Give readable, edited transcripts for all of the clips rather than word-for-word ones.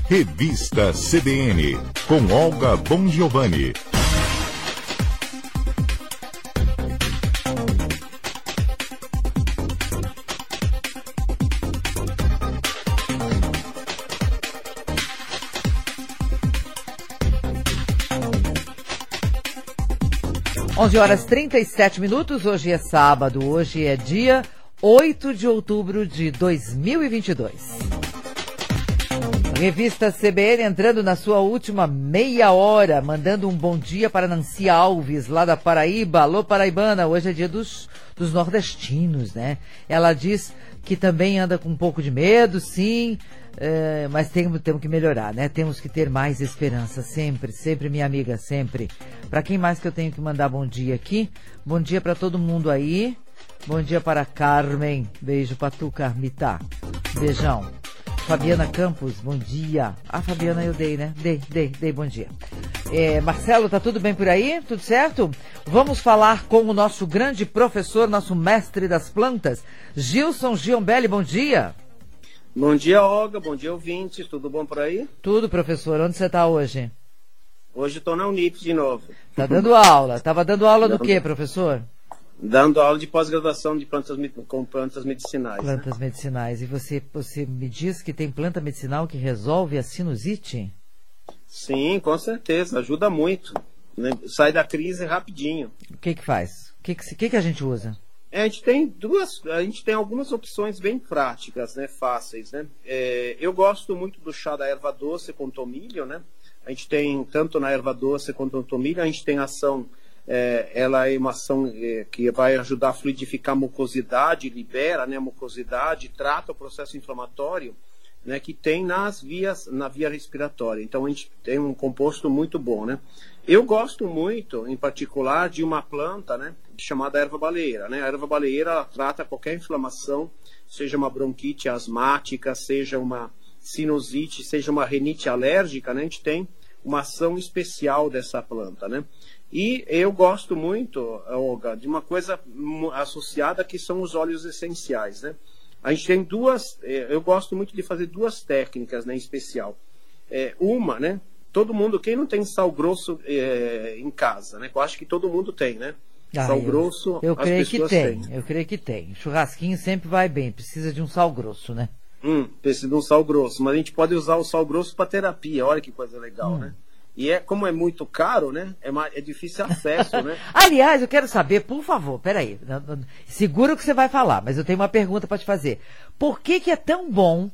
Revista CBN, com Olga Bongiovanni. Onze horas 37 minutos, hoje é sábado, hoje é dia 8 de outubro de 2022. Revista CBN entrando na sua última meia hora, mandando um bom dia para Nancy Alves, lá da Paraíba. Alô, paraibana, hoje é dia dos nordestinos, né? Ela diz que também anda com um pouco de medo, sim, mas temos que melhorar, né? Temos que ter mais esperança, sempre, minha amiga, sempre. Para quem mais que eu tenho que mandar bom dia aqui? Bom dia para todo mundo aí. Bom dia para Carmen. Beijo para tu, Carmita. Beijão. Fabiana Campos, bom dia. Ah, Fabiana, eu dei, né? Dei bom dia. Marcelo, tá tudo bem por aí? Tudo certo? Vamos falar com o nosso grande professor, nosso mestre das plantas, Gilson Giombelli, bom dia. Bom dia, Olga, bom dia, ouvintes, tudo bom por aí? Tudo, professor. Onde você tá hoje? Hoje estou na Unip de novo. Tá dando aula. Tava dando aula do quê, professor? Dando aula de pós-graduação com plantas medicinais. Plantas medicinais. E você me diz que tem planta medicinal que resolve a sinusite? Sim, com certeza. Ajuda muito. Né? Sai da crise rapidinho. O que faz? O que a gente usa? A gente tem algumas opções bem práticas, né? Fáceis, né? Eu gosto muito do chá da erva doce com tomilho, né? A gente tem, tanto na erva doce quanto no tomilho, a gente tem ação... ela é uma ação que vai ajudar a fluidificar a mucosidade, libera, né, a mucosidade, trata o processo inflamatório, né, que tem na via respiratória. Então a gente tem um composto muito bom, né? Eu gosto muito, em particular, de uma planta, né, chamada erva baleeira, né? A erva baleeira ela trata qualquer inflamação, seja uma bronquite asmática, seja uma sinusite, seja uma rinite alérgica, né? A gente tem uma ação especial dessa planta, né? E eu gosto muito, Olga, de uma coisa associada que são os óleos essenciais, né? A gente tem eu gosto muito de fazer duas técnicas, né, em especial. Uma, né, quem não tem sal grosso em casa, né? Eu acho que todo mundo tem, né? Sal grosso, eu as pessoas têm. Eu creio que tem. Churrasquinho sempre vai bem, precisa de um sal grosso, né? Precisa de um sal grosso, mas a gente pode usar o sal grosso para terapia, olha que coisa legal, né? E como é muito caro, né? É difícil acesso, né? Aliás, eu quero saber, por favor, peraí. Seguro que você vai falar, mas eu tenho uma pergunta para te fazer. Por que é tão bom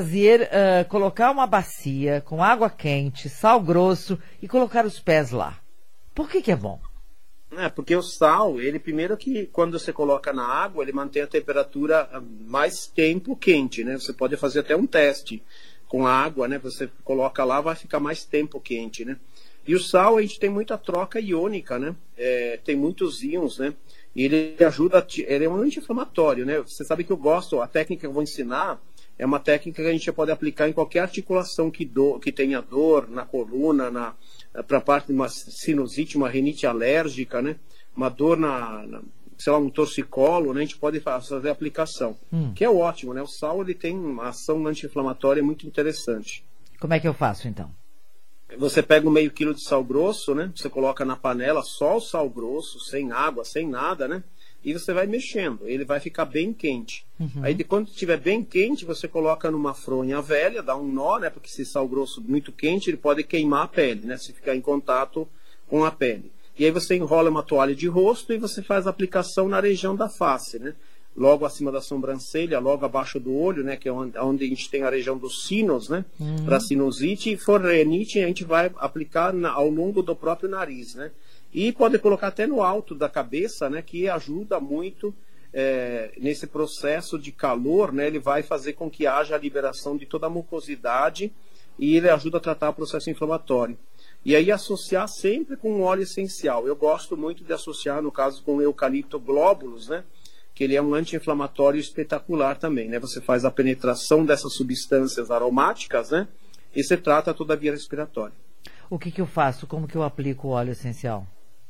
colocar uma bacia com água quente, sal grosso e colocar os pés lá? Por que é bom? Porque o sal, ele primeiro que quando você coloca na água, ele mantém a temperatura mais tempo quente, né? Você pode fazer até um teste com a água, né? Você coloca lá, vai ficar mais tempo quente, né? E o sal, a gente tem muita troca iônica, né? Tem muitos íons, né? E ele ajuda, ele é um anti-inflamatório, né? Você sabe que eu gosto, a técnica que eu vou ensinar é uma técnica que a gente pode aplicar em qualquer articulação que tenha dor na coluna, para parte de uma sinusite, uma rinite alérgica, né? Uma dor sei lá, um torcicolo, né? A gente pode fazer a aplicação, que é ótimo, né? O sal, ele tem uma ação anti-inflamatória muito interessante. Como é que eu faço, então? Você pega meio quilo de sal grosso, né? Você coloca na panela só o sal grosso, sem água, sem nada, né? E você vai mexendo, ele vai ficar bem quente. Aí, quando estiver bem quente, você coloca numa fronha velha, dá um nó, né? Porque esse sal grosso muito quente, ele pode queimar a pele, né? Se ficar em contato com a pele. E aí você enrola uma toalha de rosto e você faz a aplicação na região da face, né? Logo acima da sobrancelha, logo abaixo do olho, né? Que é onde a gente tem a região dos sinos, né? Para sinusite. E for rinite, a gente vai aplicar ao longo do próprio nariz, né? E pode colocar até no alto da cabeça, né? Que ajuda muito nesse processo de calor, né? Ele vai fazer com que haja a liberação de toda a mucosidade e ele ajuda a tratar o processo inflamatório. E aí associar sempre com um óleo essencial. Eu gosto muito de associar, no caso, com o eucalipto glóbulos, né? Que ele é um anti-inflamatório espetacular também, né? Você faz a penetração dessas substâncias aromáticas, né? E você trata toda a via respiratória. O que eu faço? Como que eu aplico o óleo essencial?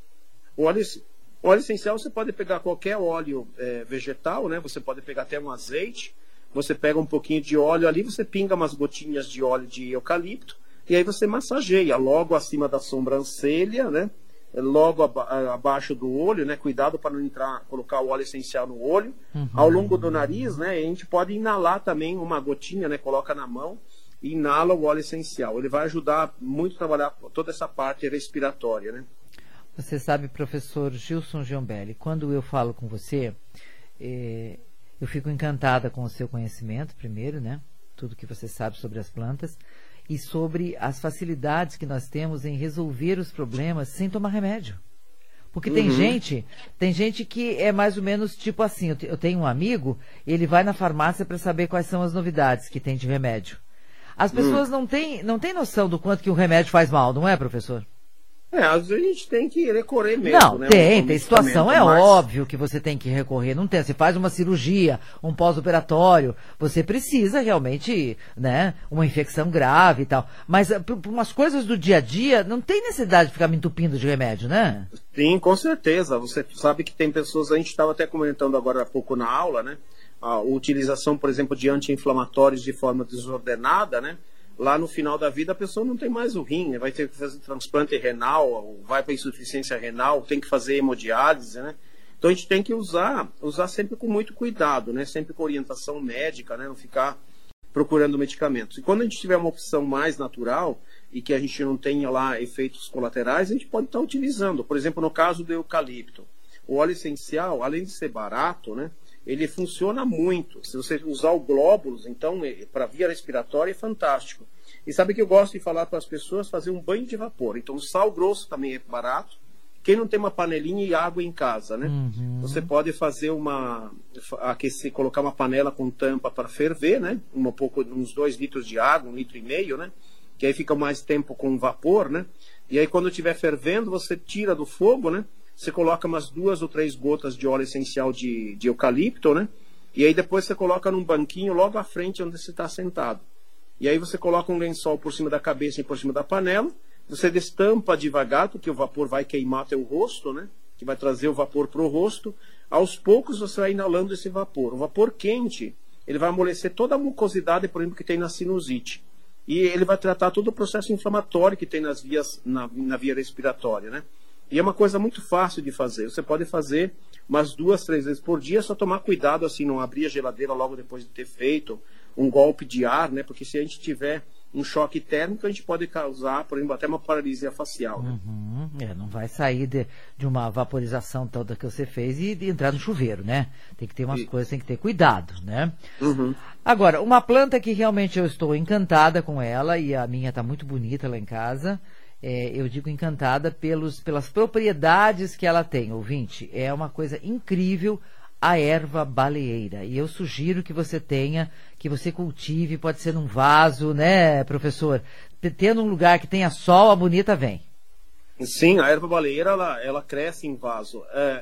O óleo essencial você pode pegar qualquer óleo vegetal, né? Você pode pegar até um azeite, você pega um pouquinho de óleo ali, você pinga umas gotinhas de óleo de eucalipto, e aí você massageia logo acima da sobrancelha, né? Logo abaixo do olho, né? Cuidado para não colocar o óleo essencial no olho. Ao longo do nariz, né? A gente pode inalar também uma gotinha, né? Coloca na mão e inala o óleo essencial. Ele vai ajudar muito a trabalhar toda essa parte respiratória, né? Você sabe, professor Gilson Giombelli, quando eu falo com você, eu fico encantada com o seu conhecimento, primeiro, né? Tudo que você sabe sobre as plantas e sobre as facilidades que nós temos em resolver os problemas sem tomar remédio. Porque tem gente que é mais ou menos tipo assim, eu tenho um amigo, ele vai na farmácia para saber quais são as novidades que tem de remédio. As pessoas não têm noção do quanto que o remédio faz mal, não é, professor? Às vezes a gente tem que recorrer mesmo. Não, né? tem situação, é óbvio que você tem que recorrer. Não tem, você faz uma cirurgia, um pós-operatório, você precisa realmente, né, uma infecção grave e tal. Mas por umas coisas do dia a dia, não tem necessidade de ficar me entupindo de remédio, né? Sim, com certeza. Você sabe que tem pessoas, a gente estava até comentando agora há pouco na aula, né? A utilização, por exemplo, de anti-inflamatórios de forma desordenada, né? Lá no final da vida a pessoa não tem mais o rim, né? Vai ter que fazer transplante renal, vai para insuficiência renal, tem que fazer hemodiálise, né? Então a gente tem que usar sempre com muito cuidado, né? Sempre com orientação médica, né? Não ficar procurando medicamentos. E quando a gente tiver uma opção mais natural e que a gente não tenha lá efeitos colaterais, a gente pode estar utilizando. Por exemplo, no caso do eucalipto, o óleo essencial, além de ser barato, né? Ele funciona muito. Se você usar o glóbulos, então, para via respiratória, é fantástico. E sabe que eu gosto de falar para as pessoas fazer um banho de vapor. Então, o sal grosso também é barato. Quem não tem uma panelinha e água em casa, né? Você pode fazer colocar uma panela com tampa para ferver, né? Uns 2 litros de água, 1,5 litro, né? Que aí fica mais tempo com vapor, né? E aí, quando estiver fervendo, você tira do fogo, né? Você coloca umas 2 ou 3 gotas de óleo essencial de eucalipto, né? E aí depois você coloca num banquinho logo à frente onde você está sentado. E aí você coloca um lençol por cima da cabeça e por cima da panela. Você destampa devagar, porque o vapor vai queimar teu rosto, né? Que vai trazer o vapor para o rosto. Aos poucos você vai inalando esse vapor. O vapor quente, ele vai amolecer toda a mucosidade, por exemplo, que tem na sinusite. E ele vai tratar todo o processo inflamatório que tem nas vias, na via respiratória, né? E é uma coisa muito fácil de fazer. Você pode fazer umas 2, 3 vezes por dia, só tomar cuidado assim, não abrir a geladeira logo depois de ter feito um golpe de ar, né? Porque se a gente tiver um choque térmico, a gente pode causar, por exemplo, até uma paralisia facial. Né? Não vai sair de uma vaporização toda que você fez e entrar no chuveiro, né? Tem que ter umas coisas, tem que ter cuidado, né? Agora, uma planta que realmente eu estou encantada com ela, e a minha está muito bonita lá em casa. Eu digo encantada pelas propriedades que ela tem, ouvinte. É uma coisa incrível a erva baleeira. E eu sugiro que você que você cultive, pode ser num vaso, né, professor? Tendo um lugar que tenha sol, a bonita vem. Sim, a erva baleeira, ela cresce em vaso.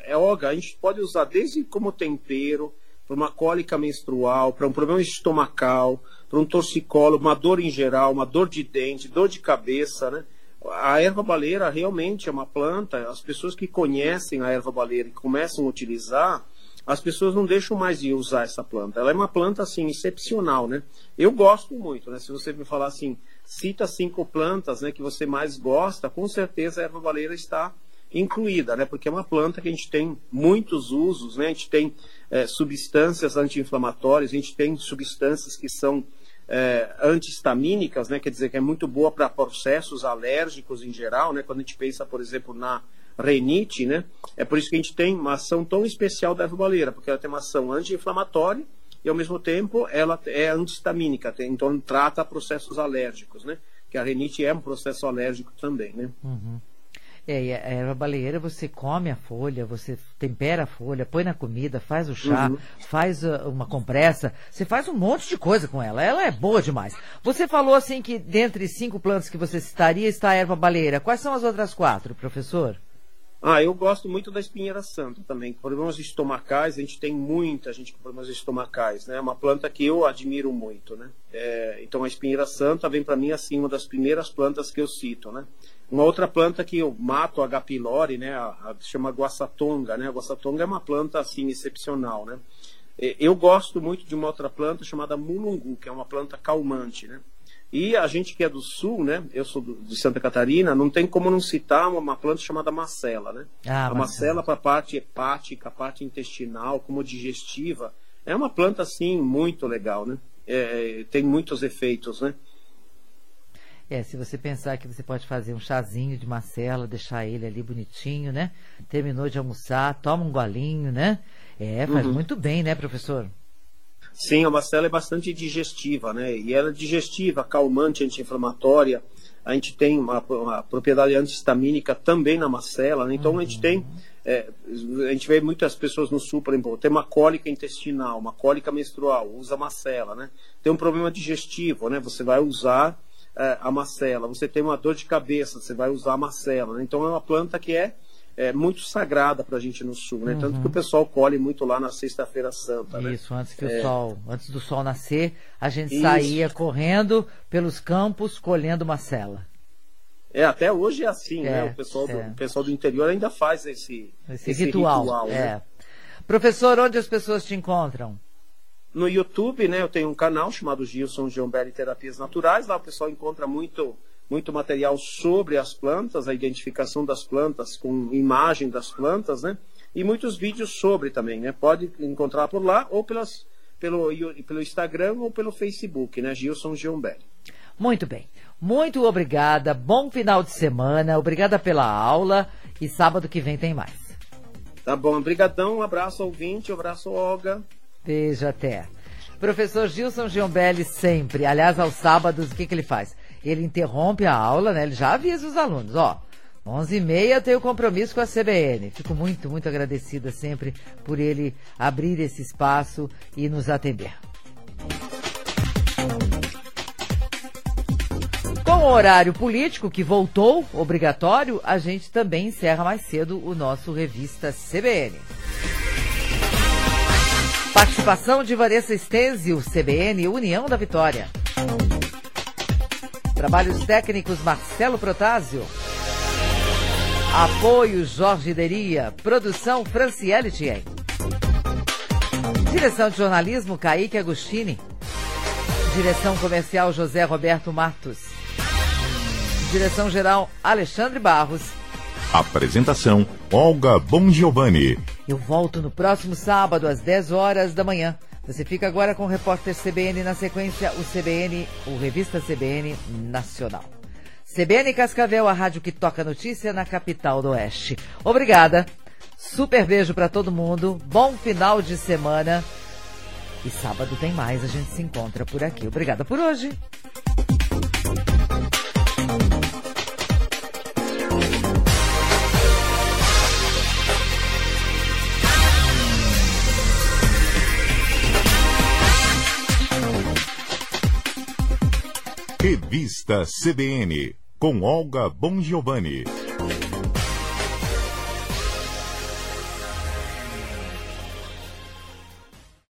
A gente pode usar desde como tempero, para uma cólica menstrual, para um problema estomacal, para um torcicolo, uma dor em geral, uma dor de dente, dor de cabeça, né? A erva baleeira realmente é uma planta, as pessoas que conhecem a erva baleeira e começam a utilizar, as pessoas não deixam mais de usar essa planta. Ela é uma planta, assim, excepcional, né? Eu gosto muito, né? Se você me falar assim, cita 5 plantas, né, que você mais gosta, com certeza a erva baleeira está incluída, né? Porque é uma planta que a gente tem muitos usos, né? A gente tem substâncias anti-inflamatórias, a gente tem substâncias que são antihistamínicas, né? Quer dizer que é muito boa para processos alérgicos em geral, né? Quando a gente pensa, por exemplo, na renite, né? É por isso que a gente tem uma ação tão especial da erva baleeira, porque ela tem uma ação anti-inflamatória e ao mesmo tempo ela é antihistamínica, então trata processos alérgicos, né? Que a renite é um processo alérgico também, né? E a erva baleeira, você come a folha, você tempera a folha, põe na comida, faz o chá, faz uma compressa, você faz um monte de coisa com ela. Ela é boa demais. Você falou assim que dentre 5 plantas que você citaria está a erva baleeira. Quais são as outras 4, professor? Eu gosto muito da espinheira santa também. Problemas estomacais, a gente tem muita gente com problemas estomacais, né? É uma planta que eu admiro muito, né? Então a espinheira santa vem para mim assim uma das primeiras plantas que eu cito, né? Uma outra planta que eu mato, a H. pylori, né? Chama guaçatonga, né? A guaçatonga é uma planta assim excepcional, né? Eu gosto muito de uma outra planta chamada mulungu, que é uma planta calmante, né? E a gente que é do sul, né? Eu sou de Santa Catarina, não tem como não citar uma planta chamada macela, né? A macela para a parte hepática, a parte intestinal, como digestiva, é uma planta assim muito legal, né? Tem muitos efeitos, né? Se você pensar que você pode fazer um chazinho de macela, deixar ele ali bonitinho, né? Terminou de almoçar, toma um golinho, né? Faz muito bem, né, professor? Sim, a macela é bastante digestiva, né? E ela é digestiva, calmante, anti-inflamatória. A gente tem uma propriedade antihistamínica também na macela, né? Então a gente tem, a gente vê muitas pessoas no sul, por exemplo, tem uma cólica intestinal, uma cólica menstrual, usa macela, né? Tem um problema digestivo, né? Você vai usar a macela. Você tem uma dor de cabeça, você vai usar a macela, né? Então é uma planta que é muito sagrada para a gente no sul, né? Tanto que o pessoal colhe muito lá na Sexta-feira Santa, né? Isso, antes do sol nascer, a gente saía correndo pelos campos colhendo macela. Até hoje é assim, né? O pessoal do interior ainda faz esse ritual, né? Professor, onde as pessoas te encontram? No YouTube, né? Eu tenho um canal chamado Gilson Giombelli Terapias Naturais. Lá o pessoal encontra muito material sobre as plantas, a identificação das plantas com imagem das plantas, né? E muitos vídeos sobre também, né? Pode encontrar por lá ou pelo Instagram ou pelo Facebook, né? Gilson Giombelli. Muito bem. Muito obrigada. Bom final de semana. Obrigada pela aula. E sábado que vem tem mais. Tá bom. Obrigadão. Um abraço ao ouvinte. Um abraço, Olga. Beijo, até. Professor Gilson Giombelli sempre. Aliás, aos sábados, o que ele faz? Ele interrompe a aula, né? Ele já avisa os alunos, 11h30 eu tenho compromisso com a CBN. Fico muito, muito agradecida sempre por ele abrir esse espaço e nos atender. Com o horário político, que voltou obrigatório, a gente também encerra mais cedo o nosso Revista CBN. Participação de Vanessa Stenzio, CBN União da Vitória. Trabalhos técnicos Marcelo Protásio. Apoio Jorge Deria. Produção Franciele Tien. Direção de jornalismo Kaique Agostini. Direção comercial José Roberto Matos. Direção geral Alexandre Barros. Apresentação Olga Bongiovanni. Eu volto no próximo sábado às 10 horas da manhã. Você fica agora com o repórter CBN, na sequência o Revista CBN Nacional. CBN Cascavel, a rádio que toca notícia na capital do Oeste. Obrigada, super beijo para todo mundo, bom final de semana. E sábado tem mais, a gente se encontra por aqui. Obrigada por hoje. Revista CBN, com Olga Bongiovanni.